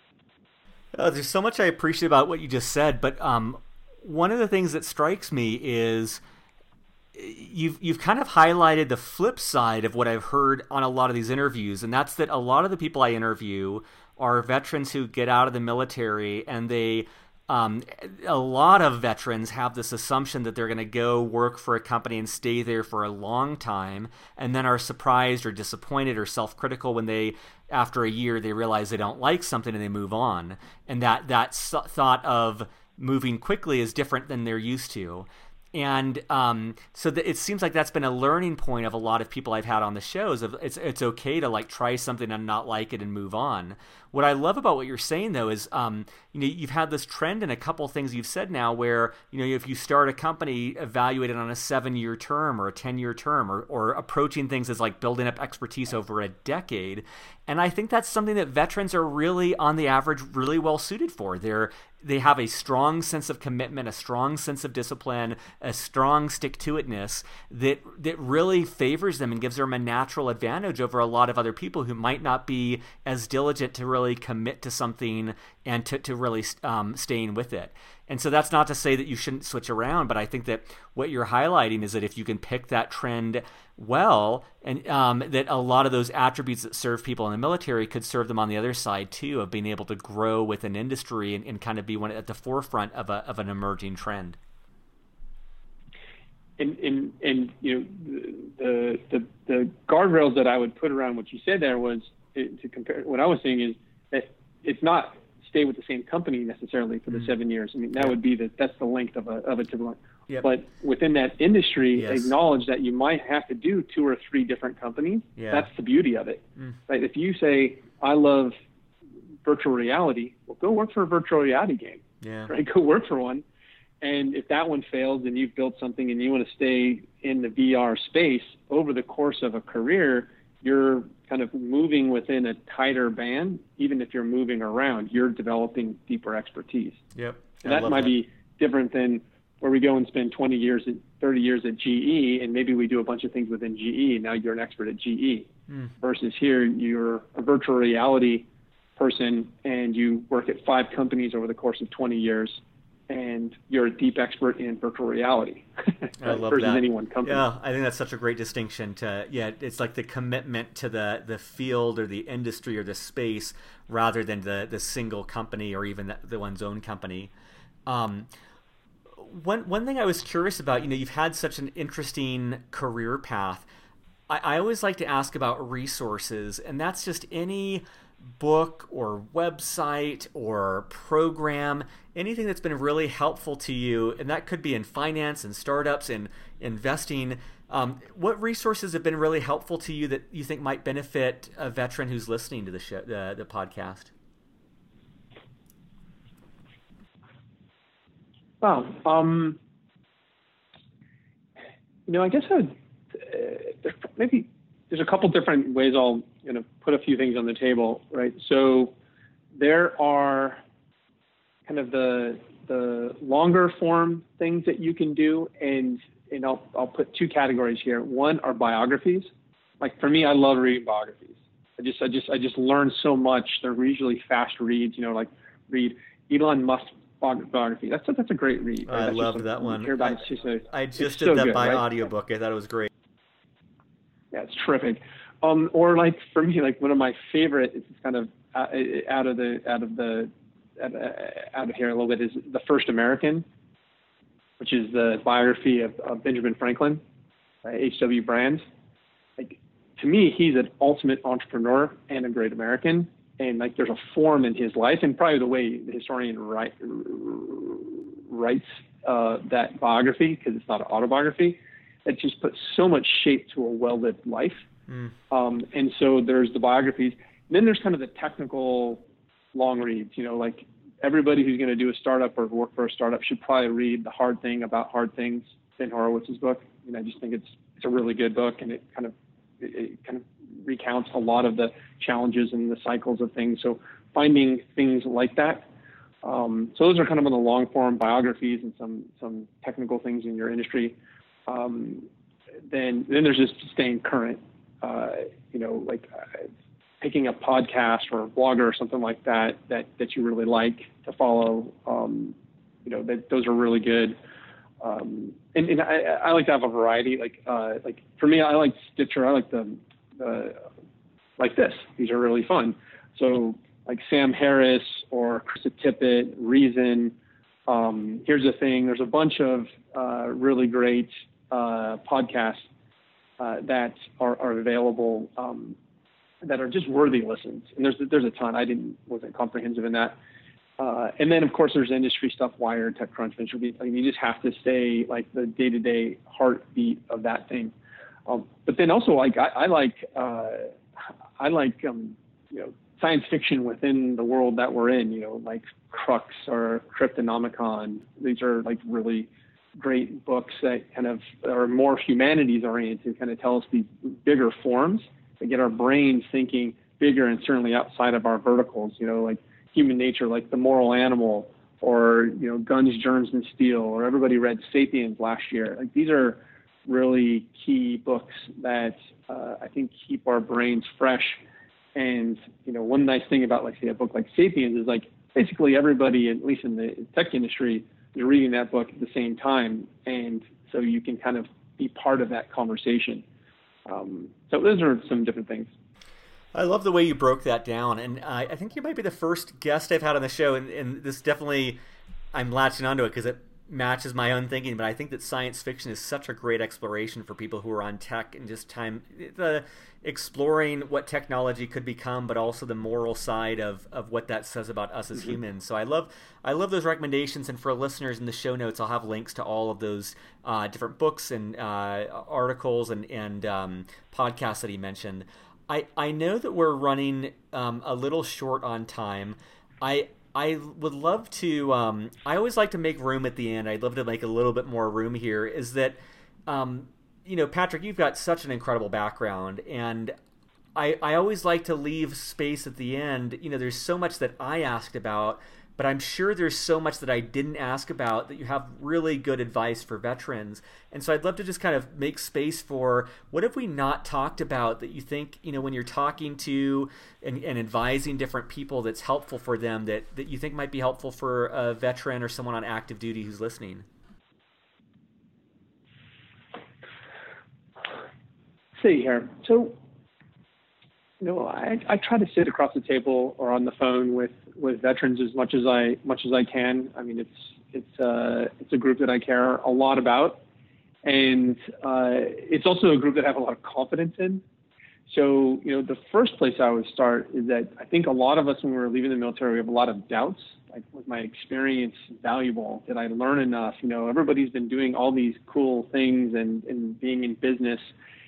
Uh, there's so much I appreciate about what you just said, but um, one of the things that strikes me is you've you've kind of highlighted the flip side of what I've heard on a lot of these interviews, and that's that a lot of the people I interview are veterans who get out of the military, and they um, a lot of veterans have this assumption that they're going to go work for a company and stay there for a long time, and then are surprised or disappointed or self-critical when they, after a year, they realize they don't like something and they move on. And that that thought of moving quickly is different than they're used to. And um, so the, it seems like that's been a learning point of a lot of people I've had on the shows. Of it's it's okay to like try something and not like it and move on. What I love about what you're saying though is um, you know, you've had this trend in a couple things you've said now where, you know, if you start a company evaluated on a seven-year term or a ten-year term, or or approaching things as like building up expertise over a decade. And I think that's something that veterans are really, on the average, really well suited for. They're They have a strong sense of commitment, a strong sense of discipline, a strong stick-to-itness that that really favors them and gives them a natural advantage over a lot of other people who might not be as diligent to really commit to something and to, to really um, staying with it. And so that's not to say that you shouldn't switch around, but I think that what you're highlighting is that if you can pick that trend well, and um, that a lot of those attributes that serve people in the military could serve them on the other side too, of being able to grow with an industry and, and kind of be one at the forefront of a of an emerging trend. And and and you know, the the the guardrails that I would put around what you said there was to compare. What I was saying is that it's not stay with the same company necessarily for the mm. seven years. I mean, that yeah. would be the that's the length of a of a typical. Yep. But within that industry, yes. acknowledge that you might have to do two or three different companies. Yeah. That's the beauty of it, mm. right? If you say, I love virtual reality, well, go work for a virtual reality game, yeah. right? Go work for one. And if that one fails and you've built something and you want to stay in the V R space over the course of a career, you're kind of moving within a tighter band. Even if you're moving around, you're developing deeper expertise. Yep. And that might that. be different than where we go and spend twenty years, thirty years at G E, and maybe we do a bunch of things within G E, and now you're an expert at G E. Mm. Versus here, you're a virtual reality person, and you work at five companies over the course of twenty years, and you're a deep expert in virtual reality. I love versus that. any one company. Yeah, I think that's such a great distinction. To yeah, it's like the commitment to the the field or the industry or the space rather than the the single company or even the, the one's own company. Um, One one thing I was curious about, you know, you've had such an interesting career path. I, I always like to ask about resources, and that's just any book or website or program, anything that's been really helpful to you, and that could be in finance and startups and investing. Um, what resources have been really helpful to you that you think might benefit a veteran who's listening to the show, the, the podcast? Wow. Um, you know, I guess I would, uh, maybe there's a couple different ways I'll you know put a few things on the table, right? So there are kind of the the longer form things that you can do, and and I'll I'll put two categories here. One are biographies. Like for me, I love reading biographies. I just I just I just learn so much. They're usually fast reads. You know, like read Elon Musk biography. That's a, that's a great read. Right? I that's loved that one. I, I just, a, I just did so that good, by right? audiobook. I thought it was great. Yeah, it's terrific. Um, or like for me, like one of my favorite, it's kind of uh, out of the out of the out, uh, out of here a little bit, is The First American, which is the biography of, of Benjamin Franklin, by H W Brand. Like to me, he's an ultimate entrepreneur and a great American. And like there's a form in his life, and probably the way the historian write, writes uh, that biography, because it's not an autobiography, it just puts so much shape to a well-lived life. Mm. Um, and so there's the biographies. And then there's kind of the technical long reads. You know, like everybody who's going to do a startup or work for a startup should probably read The Hard Thing About Hard Things, Ben Horowitz's book. And I just think it's it's a really good book, and it kind of it, it kind of recounts a lot of the challenges and the cycles of things. So finding things like that. Um, so those are kind of on the long form biographies and some, some technical things in your industry. Um, then, then there's just staying current, uh, you know, like uh, picking a podcast or a blogger or something like that, that, that you really like to follow. Um, you know, that those are really good. Um, and, and I, I like to have a variety. Like, uh, like for me, I like Stitcher. I like the, Uh, like this. These are really fun. So like Sam Harris or Krista Tippett, Reason. Um, here's the thing. There's a bunch of uh, really great uh, podcasts uh, that are, are available um, that are just worthy listens. And there's there's a ton. I didn't wasn't comprehensive in that. Uh, and then of course there's industry stuff, Wired, TechCrunch, VentureBeat. I mean, you just have to stay like the day-to-day heartbeat of that thing. Um, but then also, like I, I like, uh, I like, um, you know, science fiction within the world that we're in. You know, like Crux or Cryptonomicon. These are like really great books that kind of are more humanities oriented, kind of tell us these bigger forms that get our brains thinking bigger and certainly outside of our verticals. You know, like Human Nature, like The Moral Animal, or you know, Guns, Germs, and Steel, or everybody read *Sapiens* last year. Like these are really key books that uh, I think keep our brains fresh. And, you know, one nice thing about, like, say, a book like *Sapiens* is, like, basically everybody, at least in the tech industry, is reading that book at the same time. And so you can kind of be part of that conversation. Um, so those are some different things. I love the way you broke that down. And uh, I think you might be the first guest I've had on the show. And, and this definitely, I'm latching onto it because it matches my own thinking, but I think that science fiction is such a great exploration for people who are on tech and just time the exploring what technology could become, but also the moral side of, of what that says about us as mm-hmm. humans. So I love I love those recommendations, and for listeners in the show notes, I'll have links to all of those uh, different books and uh, articles and and um, podcasts that he mentioned. I I know that we're running um, a little short on time. I. I would love to, um, I always like to make room at the end. I'd love to make a little bit more room here, is that, um, you know, Patrick, you've got such an incredible background, and I, I always like to leave space at the end. You know, there's so much that I asked about, but I'm sure there's so much that I didn't ask about that you have really good advice for veterans. And so I'd love to just kind of make space for what have we not talked about that you think, you know, when you're talking to and, and advising different people that's helpful for them that, that you think might be helpful for a veteran or someone on active duty who's listening. See here. So, you know, I, I try to sit across the table or on the phone with, with veterans as much as I much as I can. I mean, it's it's uh, it's a group that I care a lot about, and uh, it's also a group that I have a lot of confidence in. So, you know, the first place I would start is that I think a lot of us when we're leaving the military, we have a lot of doubts. Like, was my experience valuable? Did I learn enough? You know, everybody's been doing all these cool things and, and being in business,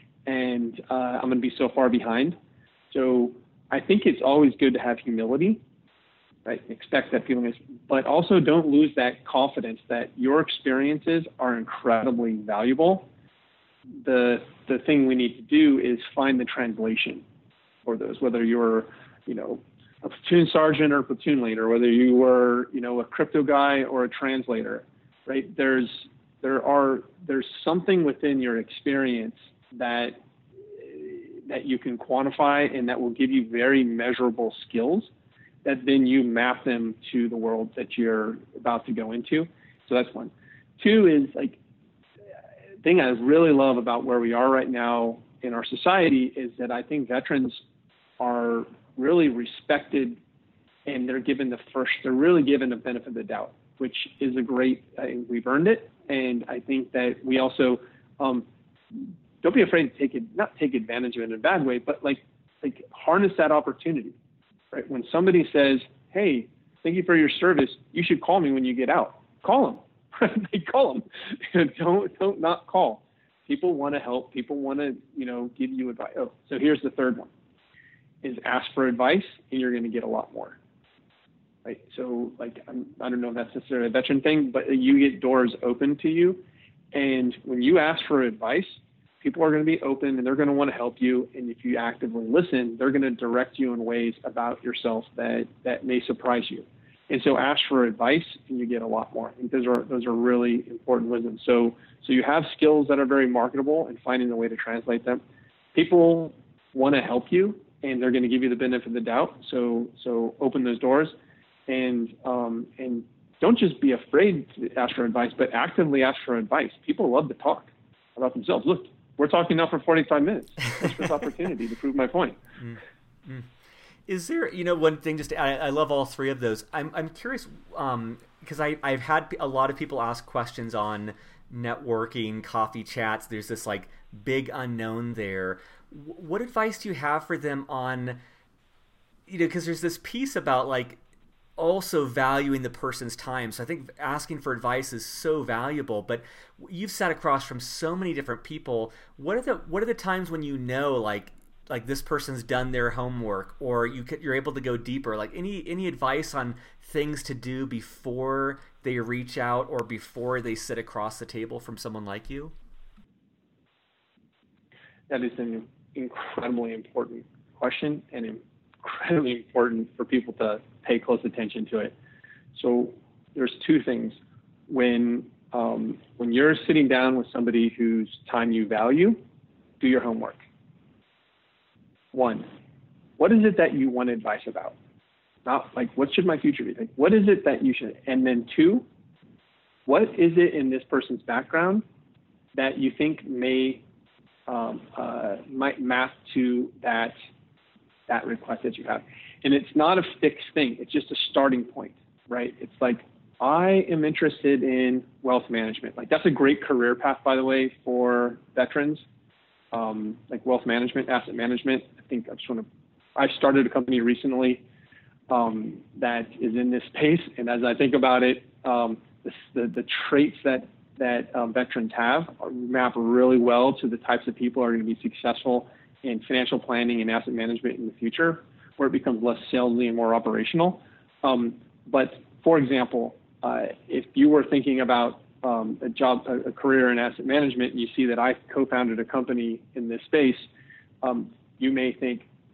and uh, I'm going to be so far behind. So I think it's always good to have humility, right? Expect that feeling, is, but also don't lose that confidence that your experiences are incredibly valuable. The the thing we need to do is find the translation for those, whether you're, you know, a platoon sergeant or a platoon leader, whether you were, you know, a crypto guy or a translator, right? There's there are there's something within your experience that that you can quantify and that will give you very measurable skills that then you map them to the world that you're about to go into. So that's one. Two is, like, the thing I really love about where we are right now in our society is that I think veterans are really respected and they're given the first, they're really given the benefit of the doubt, which is a great, I think we've earned it. And I think that we also, um, don't be afraid to take it, not take advantage of it in a bad way, but like, like harness that opportunity, right? When somebody says, hey, thank you for your service, you should call me when you get out. Call them. They call them. don't, don't not call. People want to help. People want to, you know, give you advice. Oh, so here's the third one, is ask for advice and you're going to get a lot more. Right? So, like, I'm, I don't know if that's necessarily a veteran thing, but you get doors open to you. And when you ask for advice, people are going to be open and they're going to want to help you. And if you actively listen, they're going to direct you in ways about yourself that, that may surprise you. And so ask for advice and you get a lot more. I think those are, those are really important wisdom. So, so you have skills that are very marketable and finding the way to translate them. People want to help you and they're going to give you the benefit of the doubt. So, so open those doors and, um, and don't just be afraid to ask for advice, but actively ask for advice. People love to talk about themselves. Look, we're talking now for forty-five minutes. That's this opportunity to prove my point. Mm-hmm. Is there, you know, one thing, just, I, I love all three of those. I'm I'm curious, um, because I, I've had a lot of people ask questions on networking, coffee chats. There's this like big unknown there. What advice do you have for them on, you know, because there's this piece about like also valuing the person's time. So I think asking for advice is so valuable, but you've sat across from so many different people. What are the, what are the times when you know, like, like this person's done their homework or you could, you're able to go deeper? Like any, any advice on things to do before they reach out or before they sit across the table from someone like you? That is an incredibly important question and incredibly important for people to pay close attention to it. So there's two things. When um, when you're sitting down with somebody whose time you value, do your homework. One, what is it that you want advice about? Not like, what should my future be? Like, what is it that you should? And then two, what is it in this person's background that you think may um, uh, might map to that that request that you have? And it's not a fixed thing. It's just a starting point, right? It's like, I am interested in wealth management. Like, that's a great career path, by the way, for veterans. Um, like wealth management, asset management. I think I just want to, I started a company recently um, that is in this space. And as I think about it, um, the, the, the traits that, that um, veterans have map really well to the types of people who are going to be successful in financial planning and asset management in the future, where it becomes less salesy and more operational. Um, but for example, uh, if you were thinking about um, a job, a, a career in asset management, and you see that I co-founded a company in this space, um, you may think,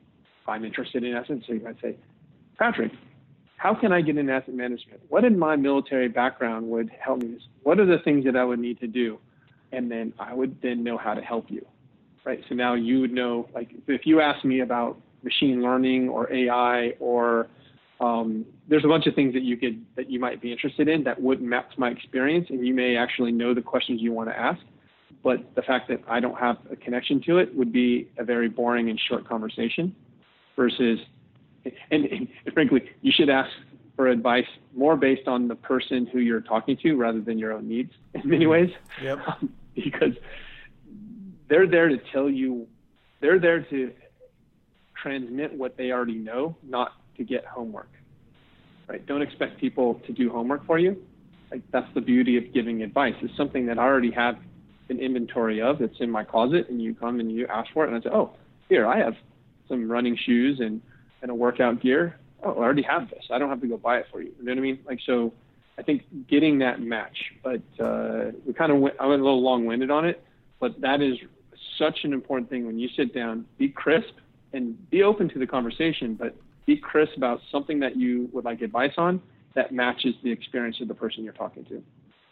I'm interested in asset. So you might say, Patrick, how can I get in asset management? What in my military background would help me? What are the things that I would need to do? And then I would then know how to help you, right? So now you would know, like, if you ask me about machine learning or A I or um, there's a bunch of things that you could, that you might be interested in that wouldn't match my experience, and you may actually know the questions you want to ask. But the fact that I don't have a connection to it would be a very boring and short conversation versus, and, and frankly, you should ask for advice more based on the person who you're talking to rather than your own needs in many ways. Yep. Because they're there to tell you, they're there to transmit what they already know, not to get homework, right? Don't expect people to do homework for you. Like, that's the beauty of giving advice. It's something that I already have an inventory of. It's in my closet, and you come and you ask for it, and I say, oh, here, I have some running shoes and, and a workout gear. Oh, I already have this. I don't have to go buy it for you. You know what I mean? Like, so I think getting that match, but uh, we kind of went, I went a little long-winded on it, but that is such an important thing. When you sit down, be crisp and be open to the conversation, but be crisp about something that you would like advice on that matches the experience of the person you're talking to.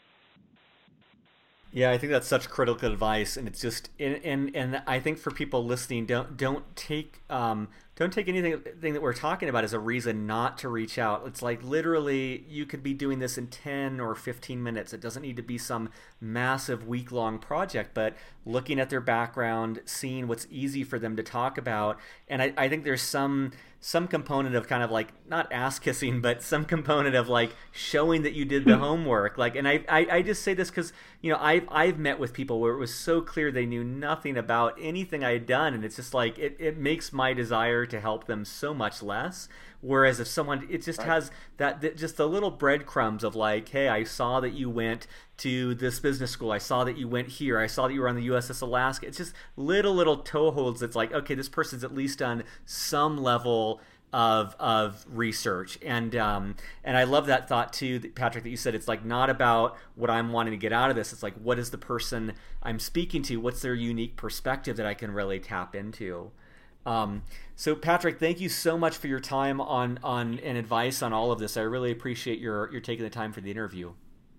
Yeah, I think that's such critical advice, and it's just, and and, and I think for people listening, don't don't take um, don't take anything thing that we're talking about as a reason not to reach out. It's like, literally, you could be doing this in ten or fifteen minutes. It doesn't need to be some massive week-long project, but looking at their background, seeing what's easy for them to talk about, and I, I think there's some some component of kind of like, not ass kissing, but some component of like showing that you did the homework. Like, and I, I, I just say this because, you know, I've, I've met with people where it was so clear they knew nothing about anything I had done. And it's just like, it, it makes my desire to help them so much less. Whereas if someone, it just has that, that just the little breadcrumbs of like, hey, I saw that you went to this business school. I saw that you went here. I saw that you were on the U S S Alaska. It's just little, little toeholds that's like, okay, this person's at least done some level of of research. And um, and I love that thought too, Patrick, that you said it's like not about what I'm wanting to get out of this. It's like, what is the person I'm speaking to? What's their unique perspective that I can really tap into? Um, so Patrick, thank you so much for your time on, on and advice on all of this. I really appreciate your, your taking the time for the interview.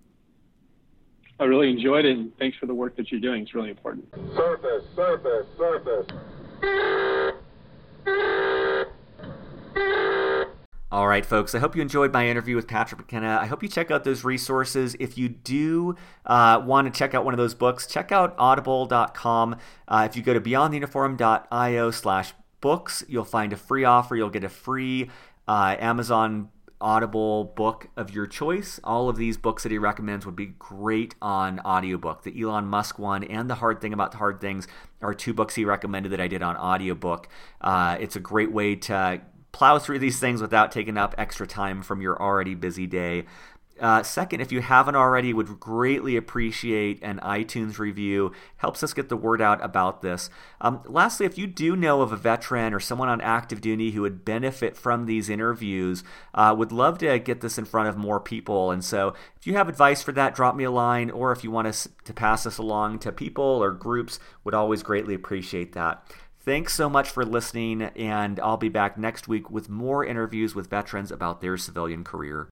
I really enjoyed it, and thanks for the work that you're doing. It's really important. Surface, surface, surface. All right, folks, I hope you enjoyed my interview with Patrick McKenna. I hope you check out those resources. If you do uh, want to check out one of those books, check out audible dot com. Uh, if you go to beyondtheuniform.io slash books, you'll find a free offer. You'll get a free uh, Amazon Audible book of your choice. All of these books that he recommends would be great on audiobook. The Elon Musk one and The Hard Thing About Hard Things are two books he recommended that I did on audiobook. Uh, it's a great way to plow through these things without taking up extra time from your already busy day. Uh, second, if you haven't already, would greatly appreciate an iTunes review. Helps us get the word out about this. Um, lastly, if you do know of a veteran or someone on active duty who would benefit from these interviews, uh, would love to get this in front of more people. And so if you have advice for that, drop me a line, or if you want us to pass this along to people or groups, would always greatly appreciate that. Thanks so much for listening, and I'll be back next week with more interviews with veterans about their civilian career.